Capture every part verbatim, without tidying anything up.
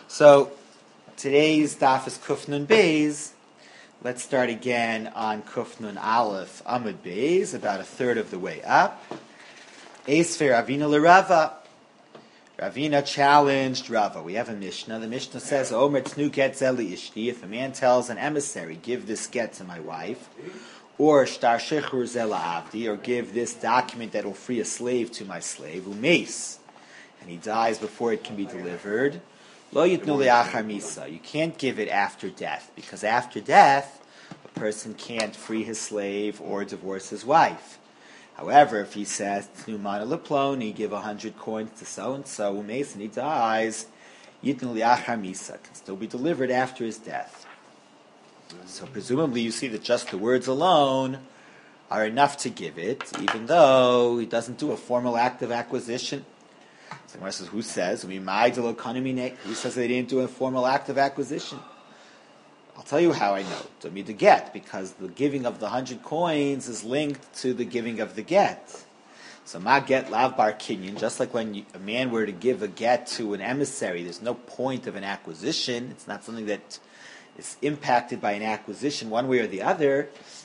So today's daf is Kufnun Beis. Let's start again on Kufnun Aleph Amud Beis, about a third of the way up. Eisfer Ravina L'Rava. Ravina challenged Rava. We have a Mishnah. The Mishnah says, Omer Tnu Get Zeli Ishti. If a man tells an emissary, give this get to my wife, or Shtar Shechur Zela Avdi, or give this document that will free a slave to my slave, Umeis, and he dies before it can be delivered, Lo Yitnu Le'achar Misa. You can't give it after death, because after death, a person can't free his slave or divorce his wife. However, if he says, Tnu Mana Leploni, give a hundred coins to so-and-so, Umeis, and he dies, Yitnu Le'achar Misa, can still be delivered after his death. So presumably you see that just the words alone are enough to give it, even though he doesn't do a formal act of acquisition. So Gemara says, who says? Who says they didn't do a formal act of acquisition? I'll tell you how I know. Don't need to get, because the giving of the hundred coins is linked to the giving of the get. So ma get lav bar kinyan, just like when you, a man were to give a get to an emissary, there's no point of an acquisition. It's not something that is impacted by an acquisition one way or the other.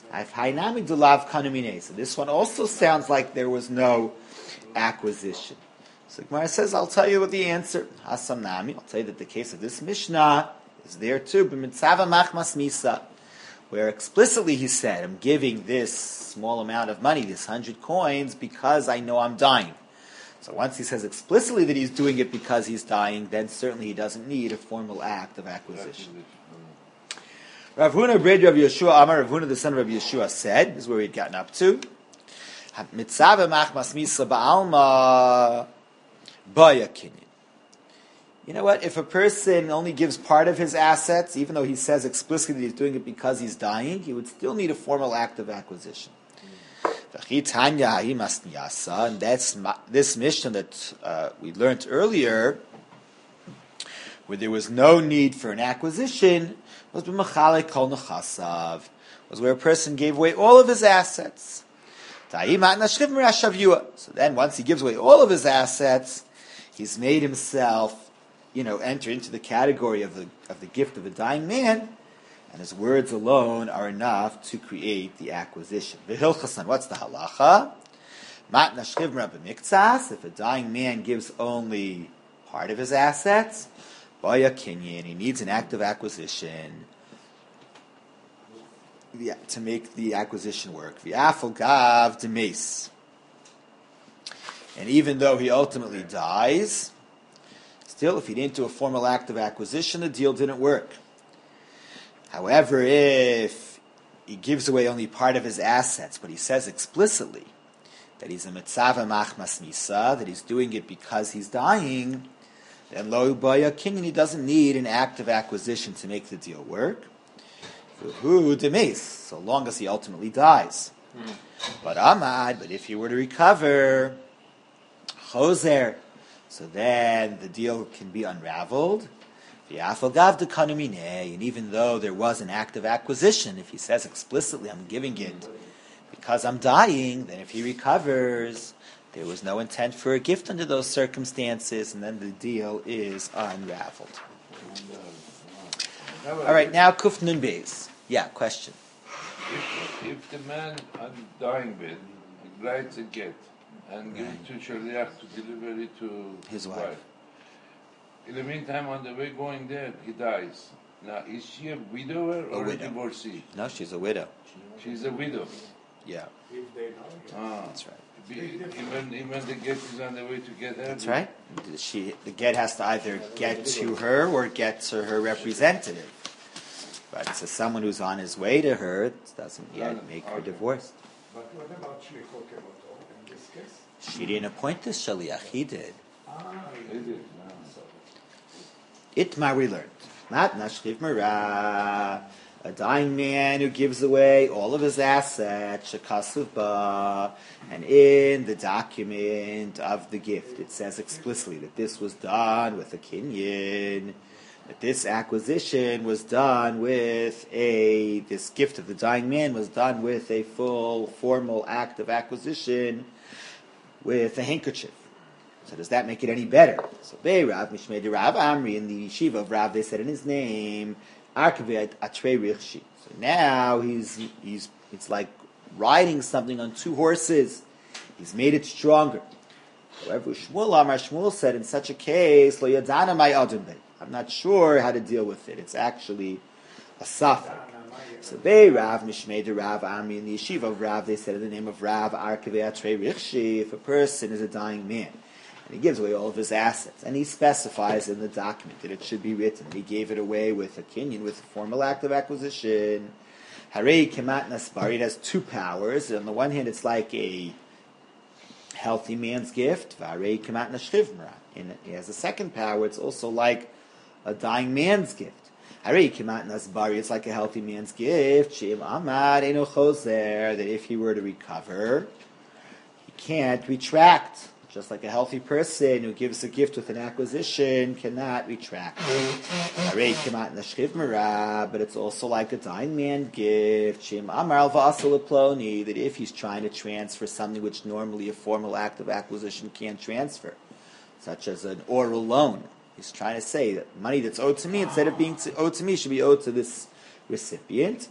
So this one also sounds like there was no acquisition. So Gemara says, I'll tell you what the answer. Hasam Nami. I'll tell you that the case of this Mishnah is there too. B'mitzava machmas misa, where explicitly he said, I'm giving this small amount of money, this hundred coins, because I know I'm dying. So once he says explicitly that he's doing it because he's dying, then certainly he doesn't need a formal act of acquisition. Rav Huna bred Rav Yeshua Amar. Rav Huna, the son of Rav Yeshua, said, this is where he had gotten up to, Mitzava machmas misa ba'alma baya kinyan. You know what? If a person only gives part of his assets, even though he says explicitly that he's doing it because he's dying, he would still need a formal act of acquisition. Mm. And that's this Mishnah that uh, we learned earlier, where there was no need for an acquisition, was b'machalek kol nechasav, was where a person gave away all of his assets. So then, once he gives away all of his assets, he's made himself, you know, enter into the category of the of the gift of a dying man, and his words alone are enough to create the acquisition. V'hilchasan, what's the halacha? Mat nashchiv miktsas. If a dying man gives only part of his assets, baya kinyan, he needs an act of acquisition to make the acquisition work. V'afal gav demes. And even though he ultimately dies, still, if he didn't do a formal act of acquisition, the deal didn't work. However, if he gives away only part of his assets, but he says explicitly that he's a mitzava machmas misa, that he's doing it because he's dying, then lo baya kinyan, he doesn't need an act of acquisition to make the deal work. Who demes, so long as he ultimately dies. Mm. But amad, but if he were to recover, choser, so then the deal can be unraveled. And even though there was an act of acquisition, if he says explicitly, I'm giving it because I'm dying, then if he recovers, there was no intent for a gift under those circumstances, and then the deal is unraveled. All right, now Kuf Nun Beis. Yeah, question. If, if the man on the dying bed writes a get and gives it to Shaliach to deliver it to his wife. wife. In the meantime, on the way going there, he dies. Now, is she a widower or a, a divorcee? No, she's a widow. She's a widow. Yeah. Ah, that's right. Be, even even the get is on the way to get her. That's right. She the get has to either get to her or get to her representative. But so someone who's on his way to her, it doesn't yet make her divorced. But what about Shlichut in this case? She didn't appoint this shaliach. He did. Ah, he did. Itmar we learned. Mat nashchiv mara. A dying man who gives away all of his assets, shekasuv ba, and in the document of the gift, it says explicitly that this was done with a kinyan, that this acquisition was done with a, this gift of the dying man was done with a full formal act of acquisition with a handkerchief. So does that make it any better? So they Rav Mishmei de Rav Amri in the yeshiva of Rav, they said in his name, Arkavei Atrei Richshi. So now he's he's it's like riding something on two horses. He's made it stronger. However, Shmuel Amar Shmuel said in such a case, Lo Yadana Mai Adam Bey. I'm not sure how to deal with it. It's actually a suffix. So they Rav Mishmei de Rav Amri in the yeshiva of Rav, they said in the name of Rav Arkavei Atrei Richshi, if a person is a dying man, and he gives away all of his assets, and he specifies in the document that it should be written, he gave it away with a kinyan, with a formal act of acquisition. Harei Kemat Nasbar, it has two powers. On the one hand, it's like a healthy man's gift. Harei Kemat Nashchivmra. And it has a second power, it's also like a dying man's gift. Harei Kemat Nasbari, it's like a healthy man's gift. Sheim Amad Eno Choser, that if he were to recover, he can't retract. Just like a healthy person who gives a gift with an acquisition cannot retract. But it's also like a dying man gift. That if he's trying to transfer something which normally a formal act of acquisition can't transfer, such as an oral loan. He's trying to say that money that's owed to me, instead of being owed to me, should be owed to this recipient.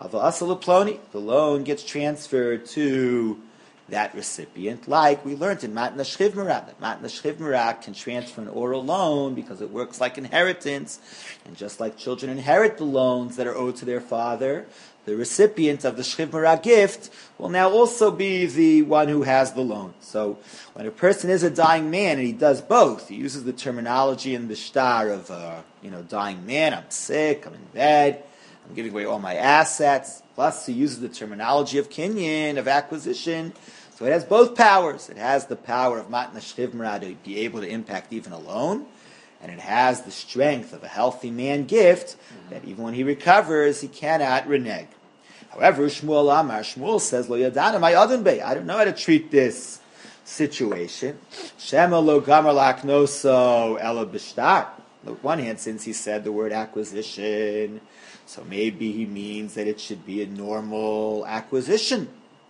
The loan gets transferred to that recipient, like we learned in Matna Shchiv Merak. That Matna Shchiv Merak can transfer an oral loan because it works like inheritance, and just like children inherit the loans that are owed to their father, the recipient of the Shchiv Merak gift will now also be the one who has the loan. So when a person is a dying man and he does both, he uses the terminology in the shtar of uh, you know, dying man, I'm sick, I'm in bed, I'm giving away all my assets, plus he uses the terminology of kinyan, of acquisition. So it has both powers. It has the power of Matna Shchiv Merak to be able to impact even a loan, and it has the strength of a healthy man gift that even when he recovers, he cannot renege. However, Shmuel Amar, Shmuel says, Lo Yadana Mai Adam Bey. I don't know how to treat this situation. Shema Lo Gamar Laknoso Ela B'shtar. On one hand, since he said the word acquisition, so maybe he means that it should be a normal acquisition.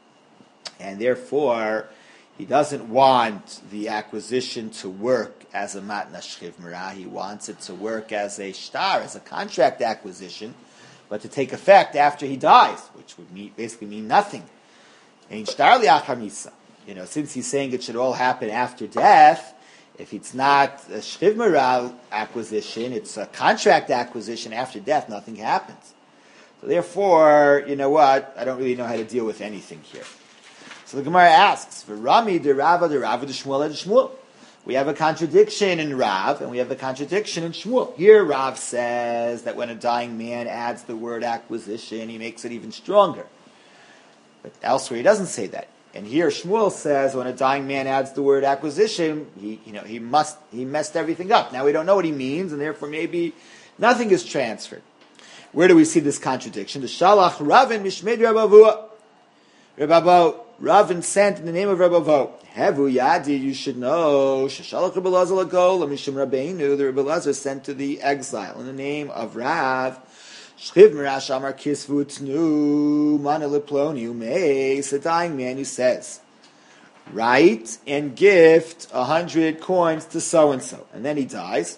And therefore, he doesn't want the acquisition to work as a matna shchiv merak. He wants it to work as a shtar, as a contract acquisition, but to take effect after he dies, which would mean, basically mean nothing. Ein shtar li'achar misa. You know, since he's saying it should all happen after death, if it's not a shchiv merak acquisition, it's a contract acquisition after death, nothing happens. So therefore, you know what? I don't really know how to deal with anything here. So the Gemara asks, for Rami de Rava de Rava de Shmuel de Shmuel. We have a contradiction in Rav, and we have a contradiction in Shmuel. Here Rav says that when a dying man adds the word acquisition, he makes it even stronger. But elsewhere he doesn't say that. And here Shmuel says when a dying man adds the word acquisition, he you know he must he messed everything up. Now we don't know what he means, and therefore maybe nothing is transferred. Where do we see this contradiction? The Shalach Ravin Mishmei Rabavua. Rabavo, Ravin sent in the name of Rabavo. Hevu Yadi, you should know. Shashalach Rabbi Lazar Lagol, Mishum Rabbeinu, the Rabbi Lazar sent to the exile in the name of Rav. Shchiv Merash Amar Kisvu Tnu, Mana Leploni, Umeis, a dying man who says, write and gift a hundred coins to so-and-so. And then he dies.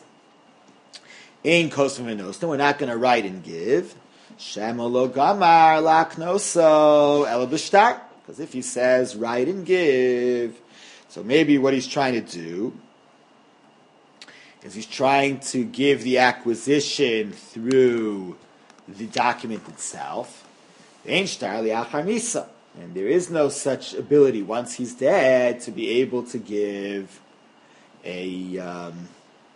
Ein Kosov Enosno, we're not going to write and give. Shema lo gamar laknoso ela b'shtar. Because if he says write and give, so maybe what he's trying to do is he's trying to give the acquisition through the document itself. Ein shtar li'achar misa. And there is no such ability once he's dead to be able to give a um,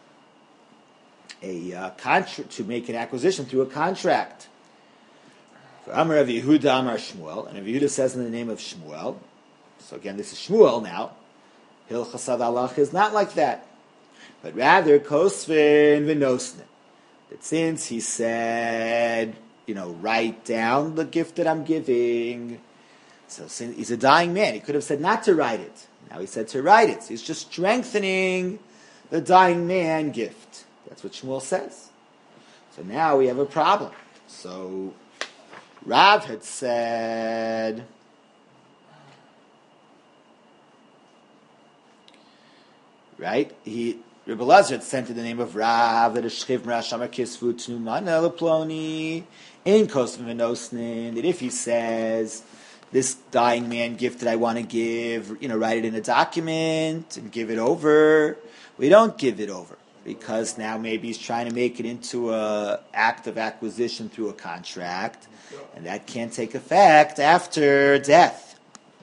a uh, contract, to make an acquisition through a contract. Amar Rav Yehuda Amar Shmuel, and Rav Yehuda says in the name of Shmuel. So again, this is Shmuel now. Hilchas Halach is not like that, but rather Kosvin V'Nosne. That since he said, you know, write down the gift that I'm giving. So since he's a dying man, he could have said not to write it. Now he said to write it. So he's just strengthening the dying man gift. That's what Shmuel says. So now we have a problem. So Rav had said, right? He Rebbe Lazar had sent in the name of Rav that a shchiv merashama kisvu tnumana leploni in kosv v'nosnin. That if he says this dying man gift that I want to give, you know, write it in a document and give it over, we don't give it over because now maybe he's trying to make it into a act of acquisition through a contract, and that can't take effect after death.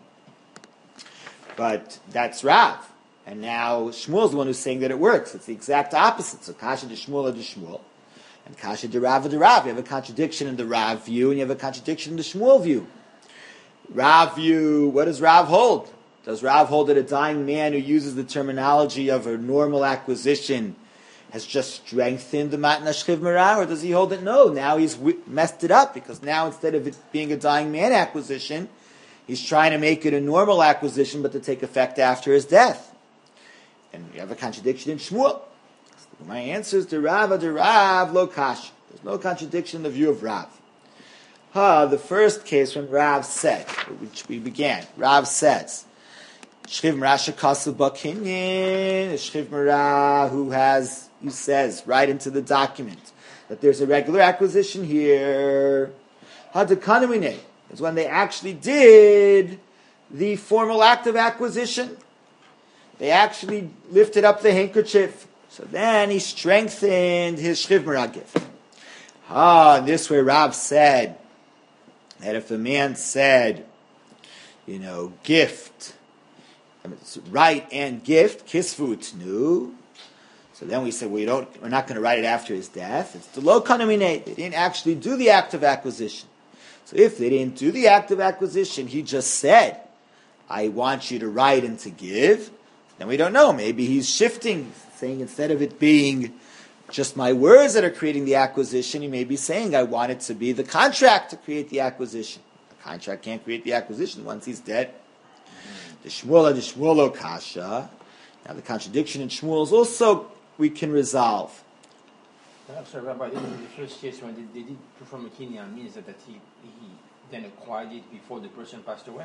But that's Rav. And now Shmuel's the one who's saying that it works. It's the exact opposite. So Kasha de Shmuel de Shmuel. And Kasha de Rav de Rav. You have a contradiction in the Rav view, and you have a contradiction in the Shmuel view. Rav view, what does Rav hold? Does Rav hold that a dying man who uses the terminology of a normal acquisition has just strengthened the Matna Shchiv Merah? Or does he hold that no, now he's w- messed it up, because now instead of it being a dying man acquisition, he's trying to make it a normal acquisition, but to take effect after his death. And you have a contradiction in Shmuel. So my answer is to Rav, to Rav, lo kash. There's no contradiction in the view of Rav. Ha, the first case when Rav said, which we began, Rav says, Shchiv Merah shekasu b'kinyin, Shchiv Merah who has, who says, right into the document, that there's a regular acquisition here. Ha, dekanamine is when they actually did the formal act of acquisition. They actually lifted up the handkerchief. So then he strengthened his Shchiv Merah gift. Ah, and this way Rav said that if a man said, you know, gift, I mean, it's right and gift, kisvu tnu. So then we said we don't, we're not going to write it after his death. It's the lo kanamine. They didn't actually do the act of acquisition. So if they didn't do the act of acquisition, he just said, I want you to write and to give. Then we don't know. Maybe he's shifting, saying instead of it being just my words that are creating the acquisition, he may be saying, I want it to be the contract to create the acquisition. The contract can't create the acquisition once he's dead. The Shmuel, the Shmuel kasha. Now the contradiction in Shmuel is also, we can resolve. I'm sorry, Rabbi, in the first case when they, they did perform a kinyan, means that, that he, he then acquired it before the person passed away?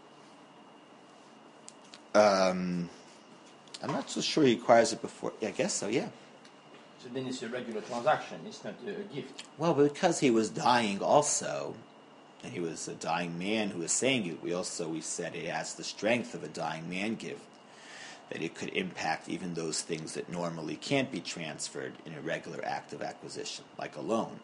Um, I'm not so sure he acquires it before. Yeah, I guess so, yeah. So then it's a regular transaction, it's not a, a gift. Well, because he was dying also, and he was a dying man who was saying it, we also, we said it has the strength of a dying man gift, that it could impact even those things that normally can't be transferred in a regular act of acquisition, like a loan.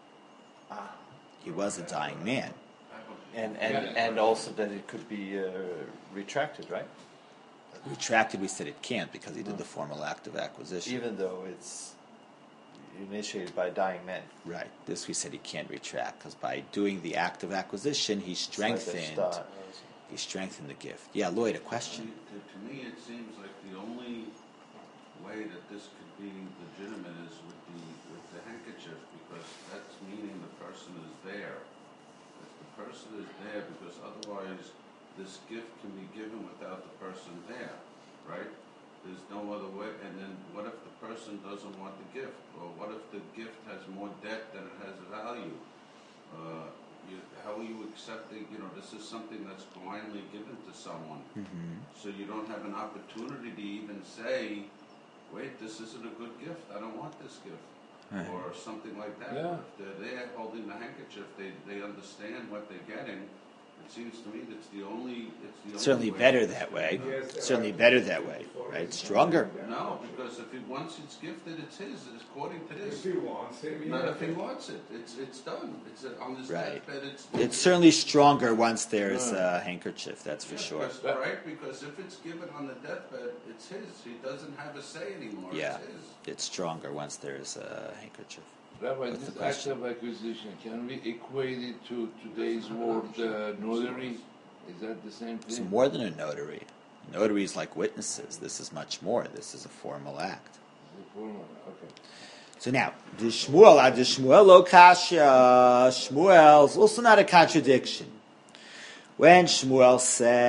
Ah. He was a dying man. And and, and also that it could be uh, retracted, right? Retracted, we said it can't because he did the formal act of acquisition. Even though it's initiated by a dying man. Right. This we said he can't retract because by doing the act of acquisition, he strengthened. Like star, he strengthened the gift. Yeah, Lloyd, a question. To, to me, it seems like the only way that this could be legitimate is with the with the handkerchief, because that's meaning the person is there. If the person is there, because otherwise this gift can be given without the person there, right? There's no other way. And then what if the person doesn't want the gift? Or what if the gift has more debt than it has value? Uh, you, how are you accepting, you know, this is something that's blindly given to someone. Mm-hmm. So you don't have an opportunity to even say, wait, this isn't a good gift. I don't want this gift. Right. Or something like that. Yeah. If they're there holding the handkerchief, they, they understand what they're getting. It seems to me that's the only, it's the only Certainly way. better that way. Certainly better that way, right? Stronger. No, because if he once it's gifted, it's his, according to this. If he wants it, Not yeah. if he wants it. It's it's done. It's uh, on his Right. deathbed. It's It's certainly stronger once there's a handkerchief, that's for Yeah, sure. because- right? Because if it's given on the deathbed, it's his. He doesn't have a say anymore. Yeah, It's his. it's stronger once there's a handkerchief. Rabbi, What's this the act question? of acquisition, can we equate it to today's word uh, notary? Is that the same It's thing? more than a notary. Notaries like witnesses. This is much more. This is a formal act. The formal, okay. So now, the Shmuel, ad Shmuel lo kasha. Shmuel's also not a contradiction. When Shmuel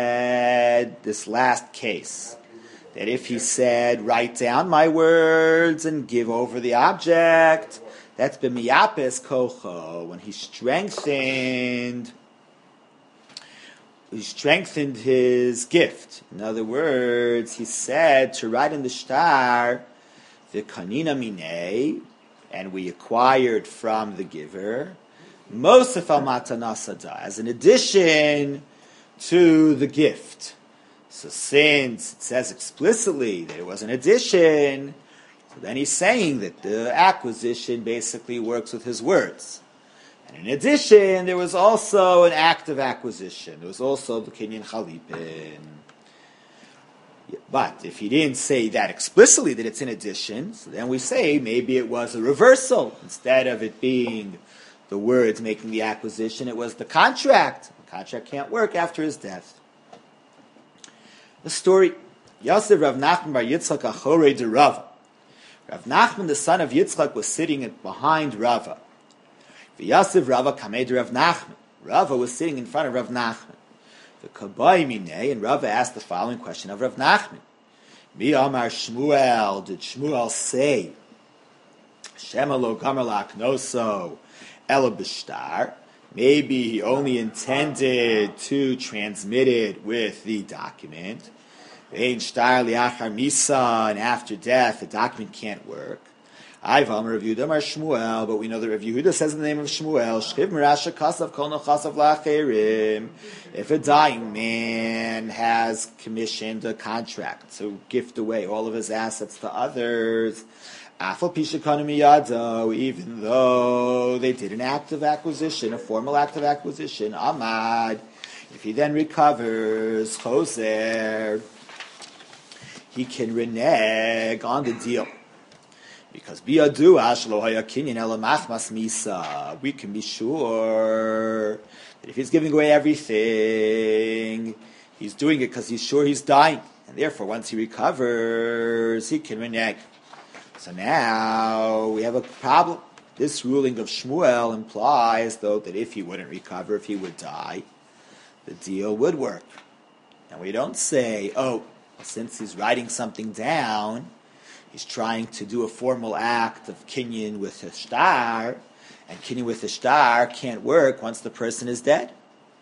said this last case, that if he said, write down my words and give over the object, that's b'miyapes kocho, when he strengthened he strengthened his gift. In other words, he said to write in the shtar, the kanina minei, and we acquired from the giver, mosef al matana sada, as an addition to the gift. So since it says explicitly that it was an addition, so then he's saying that the acquisition basically works with his words. And in addition, there was also an act of acquisition. There was also the kinyan chalipin. But if he didn't say that explicitly, that it's in addition, so then we say maybe it was a reversal. Instead of it being the words making the acquisition, it was the contract. The contract can't work after his death. The story, Yosef Rav Nachman bar Yitzchak achorei de Rava. Rav Nachman, the son of Yitzchak, was sitting behind Rava. Yosef Rava kamei de Rav Nachman. Rava was sitting in front of Rav Nachman. The Kabai Minei, and Rava asked the following question of Rav Nachman. Mi Amar Shmuel, did Shmuel say, Shema lo gamer laknoso ela b'shtar? Maybe he only intended to transmit it with the document. Vein shtar liachar misa, and after death, the document can't work. I've Amar Rav Yehuda Amar Shmuel, but we know that Rav Yehuda says in the name of Shmuel, Shchiv Mirasha Kasav Kol Nochasav Lacherim. If a dying man has commissioned a contract to gift away all of his assets to others, Afal Pisha Kanu Miyado, even though they did an act of acquisition, a formal act of acquisition, Amad, if he then recovers, Choser, he can renege on the deal. Because biyadu ashlo haya kinyan ela machmas misa, we can be sure that if he's giving away everything, he's doing it because he's sure he's dying, and therefore once he recovers, he can renege. So now we have a problem. This ruling of Shmuel implies, though, that if he wouldn't recover, if he would die, the deal would work. And we don't say, oh, since he's writing something down, he's trying to do a formal act of kinyan with a shtar, and kinyan with a shtar can't work once the person is dead.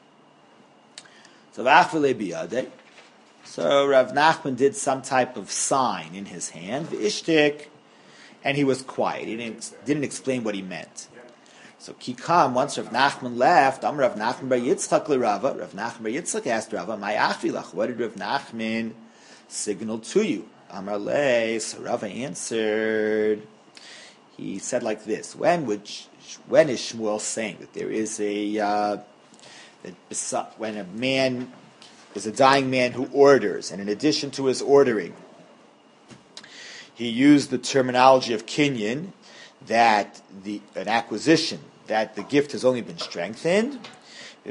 So v'achvele biyadeh. So Rav Nachman did some type of sign in his hand, v'ishtik, and he was quiet. He didn't, didn't explain what he meant. So Kikam, once Rav Nachman left, Amar Rav Nachman bar Yitzchak l'Rava, Rav Nachman bar Yitzchak asked Rava, "My achvilach, what did Rav Nachman signal to you?" Amar le, so Rava answered, he said like this, when would, when is Shmuel saying that there is a, uh, that when a man is a dying man who orders, and in addition to his ordering, he used the terminology of kinyan, that the an acquisition, that the gift has only been strengthened. When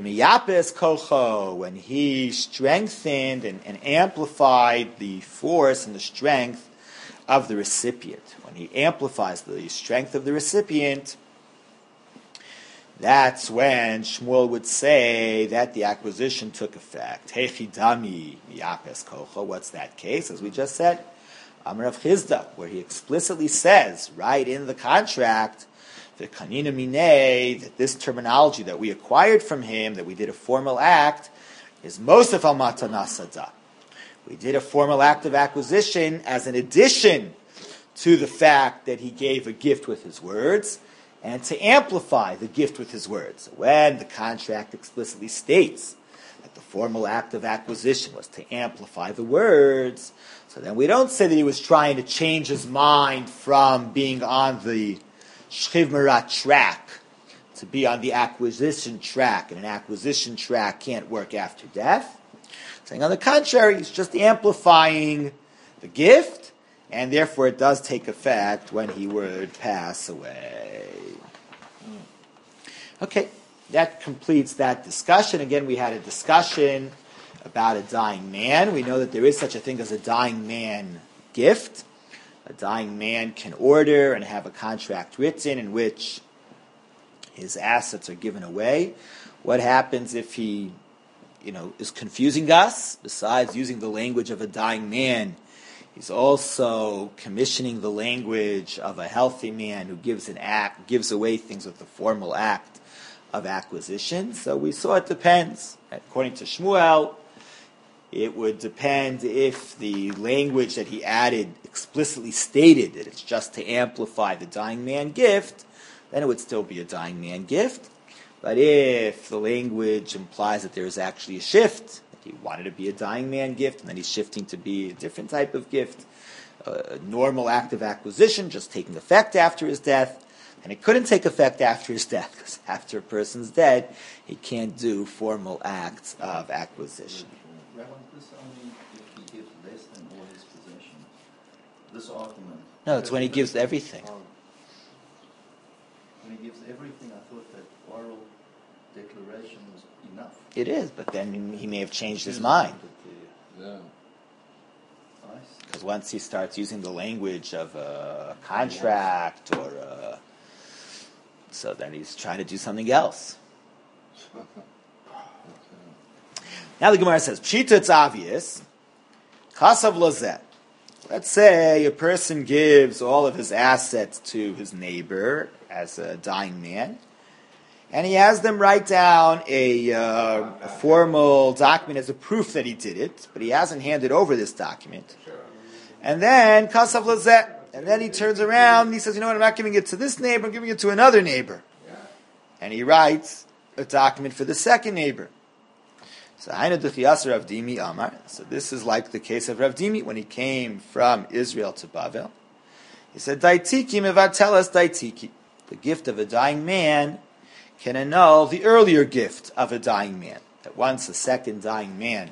he strengthened and, and amplified the force and the strength of the recipient, when he amplifies the strength of the recipient, that's when Shmuel would say that the acquisition took effect. What's that case? As we just said, Amar Rav Chizda, where he explicitly says, right in the contract, the kanina minei, that this terminology that we acquired from him, that we did a formal act, is mosef al matana sada. We did a formal act of acquisition as an addition to the fact that he gave a gift with his words, and to amplify the gift with his words. When the contract explicitly states that the formal act of acquisition was to amplify the words, so then we don't say that he was trying to change his mind from being on the Shchiv Merat track to be on the acquisition track, and an acquisition track can't work after death. Saying on the contrary, he's just amplifying the gift, and therefore it does take effect when he would pass away. Okay, that completes that discussion. Again, we had a discussion about a dying man. We know that there is such a thing as a dying man gift. A dying man can order and have a contract written in which his assets are given away. What happens if he, you know, is confusing us? Besides using the language of a dying man, he's also commissioning the language of a healthy man who gives an act, gives away things with a formal act of acquisition. So we saw it depends. According to Shmuel, it would depend if the language that he added explicitly stated that it's just to amplify the dying man gift, then it would still be a dying man gift. But if the language implies that there is actually a shift, that he wanted to be a dying man gift, and then he's shifting to be a different type of gift, a normal act of acquisition, just taking effect after his death, and it couldn't take effect after his death, because after a person's dead, he can't do formal acts of acquisition. Rabbi, this only if he gives less than all his possessions. This argument. No, it's when he gives everything. When he gives everything, I thought that oral declaration was enough. It is, but then he may have changed his mind. Yeah. Because once he starts using the language of a contract or a, so then he's trying to do something else. Now the Gemara says, Pshita, it's obvious. Kasav lozeh. Let's say a person gives all of his assets to his neighbor as a dying man, and he has them write down a, uh, a formal document as a proof that he did it, but he hasn't handed over this document. And then, Kasav lozeh, and then he turns around and he says, you know what, I'm not giving it to this neighbor, I'm giving it to another neighbor. And he writes a document for the second neighbor. So Rav Dimi Amar. So this is like the case of Rav Dimi when he came from Israel to Bavel. He said, Daitiki mevatelas daitiki. The gift of a dying man can annul the earlier gift of a dying man. That once a second dying man,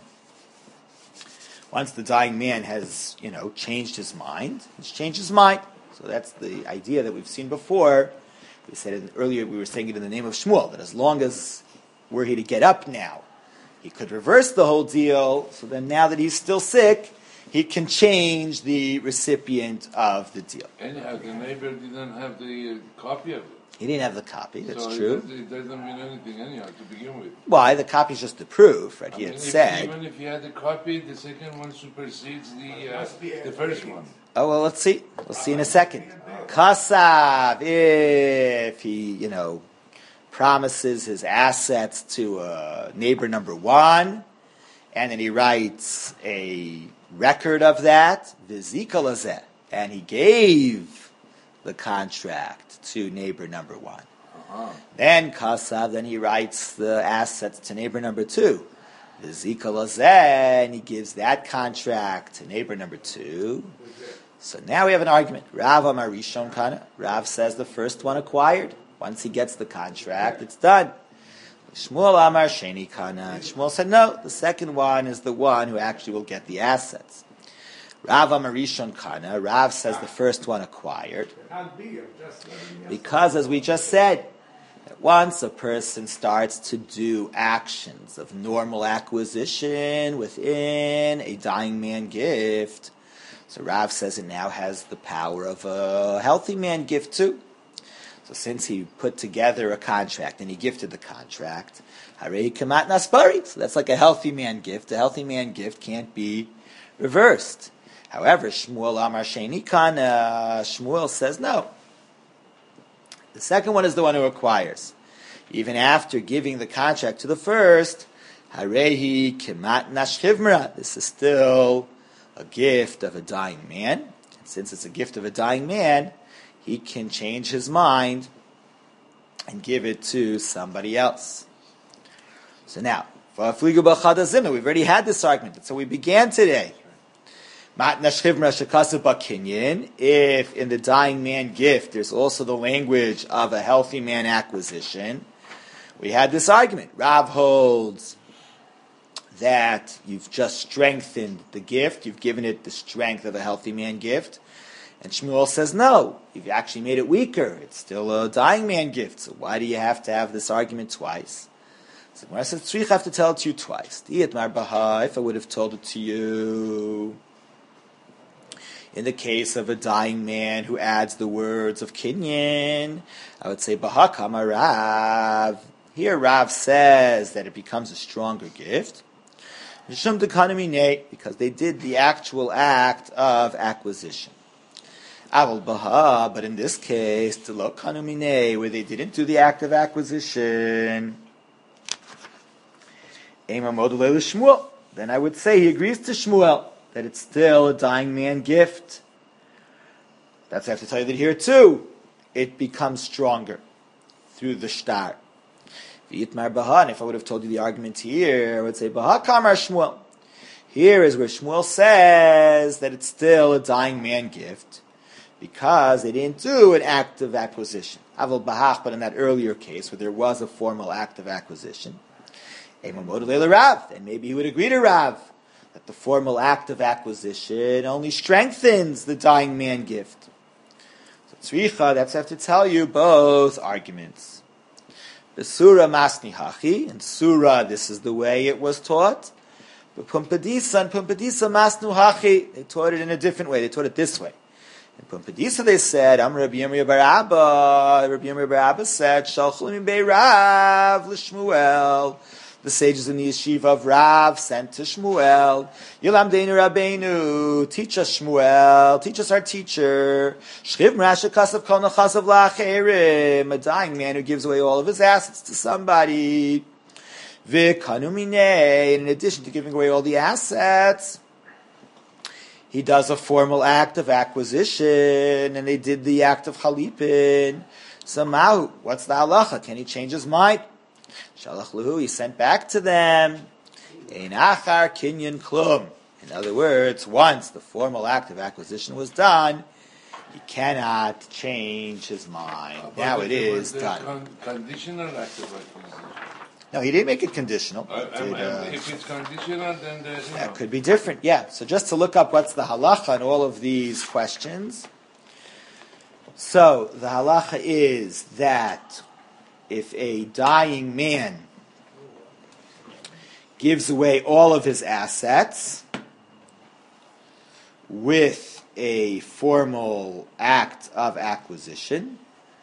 once the dying man has, you know, changed his mind, he's changed his mind. So that's the idea that we've seen before. We said it earlier, we were saying it in the name of Shmuel, that as long as were he to get up now, he could reverse the whole deal, so then now that he's still sick, he can change the recipient of the deal. Anyhow, the neighbor didn't have the uh, copy of it. He didn't have the copy, that's so true. It, does, it doesn't mean anything anyhow, to begin with. Why? The copy's just the proof, right? I He mean, had if, said... Even if he had the copy, the second one supersedes the, uh, the first one. Oh, well, let's see. We'll see in a second. Kasav, if he, you know, promises his assets to uh, neighbor number one, and then he writes a record of that, vizika lazeh, and he gave the contract to neighbor number one. Uh-huh. Then Kasav, then he writes the assets to neighbor number two, vizika lazeh, and he gives that contract to neighbor number two. So now we have an argument. Rav Amar Rishon Kana. Rav says the first one acquired. Once he gets the contract, it's done. Shmuel Amar Sheni Kana. Shmuel said, no, the second one is the one who actually will get the assets. Rav Amar Rishon Kana. Rav says the first one acquired. Because, as we just said, that once a person starts to do actions of normal acquisition within a dying man gift, so Rav says it now has the power of a healthy man gift too. So since he put together a contract and he gifted the contract, Harei Kamat Naspari. So that's like a healthy man gift. A healthy man gift can't be reversed. However, Shmuel Amar Sheni Kana, Shmuel says no. The second one is the one who acquires. Even after giving the contract to the first, Harei Kamat Nashchivmra. This is still a gift of a dying man. And since it's a gift of a dying man, he can change his mind and give it to somebody else. So now, we've already had this argument. So we began today. If in the dying man gift there's also the language of a healthy man acquisition, we had this argument. Rav holds that you've just strengthened the gift, you've given it the strength of a healthy man gift. And Shmuel says, no, you've actually made it weaker. It's still a dying man gift. So why do you have to have this argument twice? So when I said, I have to tell it to you twice. If I would have told it to you in the case of a dying man who adds the words of Kinyan, I would say, Bahakama Rav. Here Rav says that it becomes a stronger gift. Because they did the actual act of acquisition. Aval Baha, but in this case, the Lo Kanu Minei, where they didn't do the act of acquisition, Eimer Modulei Shmuel, then I would say he agrees to Shmuel that it's still a dying man gift. That's I have to tell you that here too, it becomes stronger through the shtar. V'yitmar Baha, and if I would have told you the argument here, I would say Baha Kamar Shmuel. Here is where Shmuel says that it's still a dying man gift because they didn't do an act of acquisition. Aval Bahach, but in that earlier case where there was a formal act of acquisition, Rav, and maybe he would agree to Rav that the formal act of acquisition only strengthens the dying man gift. So Tzricha, that's I have to tell you both arguments. The Surah Masni Hachi, and Surah, this is the way it was taught. But Pumpadisa and Pumpadisa Masnu Hachi, they taught it in a different way. They taught it this way. In Pumpadisa they said, Am Rabbi Yirmiyah bar Abba, Rabbi Yirmiyah bar Abba said, Shalchul min bei Rav l'Shmuel. The sages in the yeshiva of Rav sent to Shmuel. Yilam Deinu Rabbeinu, teach us Shmuel, teach us our teacher. Shchiv Rasha Kasav Kol Nechasav La'acherim, a dying man who gives away all of his assets to somebody. V'kanu minei, in addition to giving away all the assets, he does a formal act of acquisition, and they did the act of chalipin. Somehow, what's the halacha? Can he change his mind? Shalach luhu, he sent back to them. Ein achar kinyan klum. In other words, once the formal act of acquisition was done, he cannot change his mind. Uh, now but it it is was done. Con- conditional act of acquisition. No, he didn't make it conditional. Uh, Did, um, uh, if it's conditional, then there's you that know. could be different, yeah. So just to look up what's the halacha on all of these questions. So the halacha is that if a dying man gives away all of his assets with a formal act of acquisition,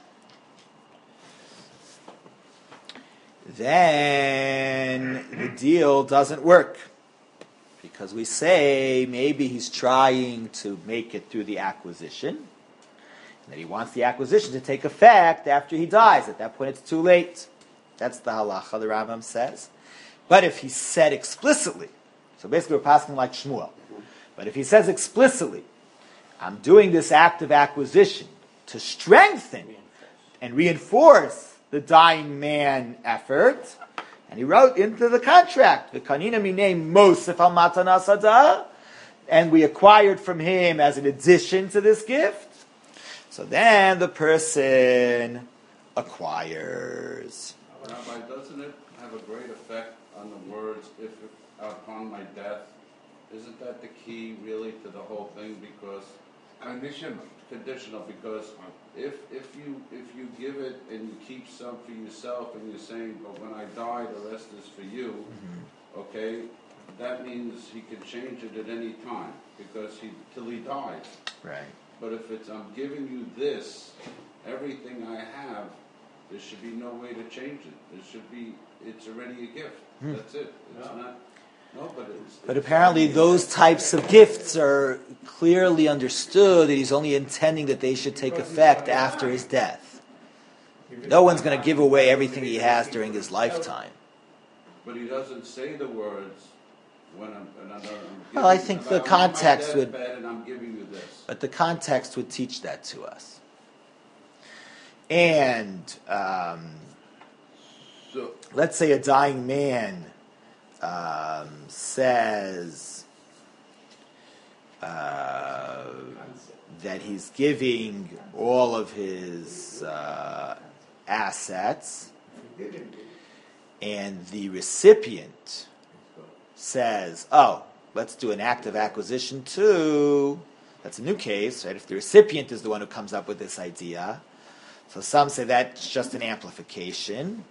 then the deal doesn't work. Because we say maybe he's trying to make it through the acquisition, and that he wants the acquisition to take effect after he dies. At that point, it's too late. That's the halacha, the Rambam says. But if he said explicitly, so basically we're passing like Shmuel, but if he says explicitly, I'm doing this act of acquisition to strengthen and reinforce the dying man effort, and he wrote into the contract, "V'kanina minei mosef al matana sada," and we acquired from him as an addition to this gift. So then the person acquires. Rabbi, doesn't it have a great effect on the words, if upon my death? Isn't that the key really to the whole thing? Because Conditional. conditional, because if if you if you give it and you keep some for yourself and you're saying, but when I die the rest is for you, mm-hmm. okay, that means he can change it at any time because he till he dies. Right. But if it's I'm giving you this, everything I have, there should be no way to change it. There should be it's already a gift. Hmm. That's it. It's yeah. not No, but, it's, but apparently those types of gifts are clearly understood that he's only intending that they should take effect after his death. No one's going to give away everything he has during his lifetime. But he doesn't say the words when I'm. And I'm, I'm well, I think the context would. And I'm giving you this. But the context would teach that to us. And um, so, let's say a dying man um, says uh, that he's giving all of his uh, assets, and the recipient says, oh, let's do an act of acquisition too. That's a new case, right? If the recipient is the one who comes up with this idea. So some say that's just an amplification.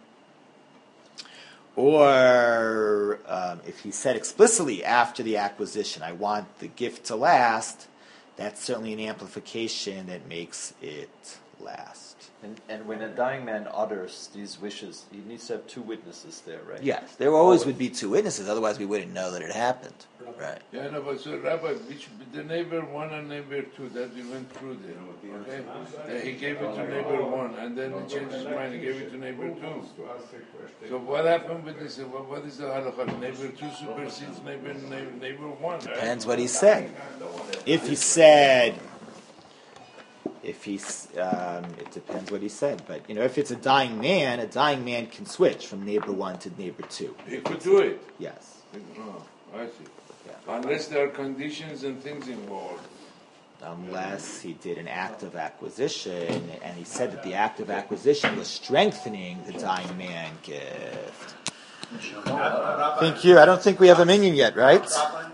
Or um, if he said explicitly after the acquisition, I want the gift to last, that's certainly an amplification that makes it last. And, and when a dying man utters these wishes, he needs to have two witnesses there, right? Yes, there always would be two witnesses, otherwise we wouldn't know that it happened. Right. Yeah, no, but so Rabbi, which the neighbor one and neighbor two that we went through there, okay? Uh, he gave it to neighbor one, and then he changed his mind. He gave it to neighbor two. So what happened with this? What, what is the halakha? Neighbor two supersedes neighbor neighbor, neighbor one. Right? Depends what he said. If he said, if he's, um, it depends what he said. But you know, if it's a dying man, a dying man can switch from neighbor one to neighbor two. He could do it. Yes. Oh, I see. Yeah. Unless there are conditions and things involved. Unless he did an act of acquisition, and he said that the act of acquisition was strengthening the dying man gift. Thank you. I don't think we have a minion yet, right?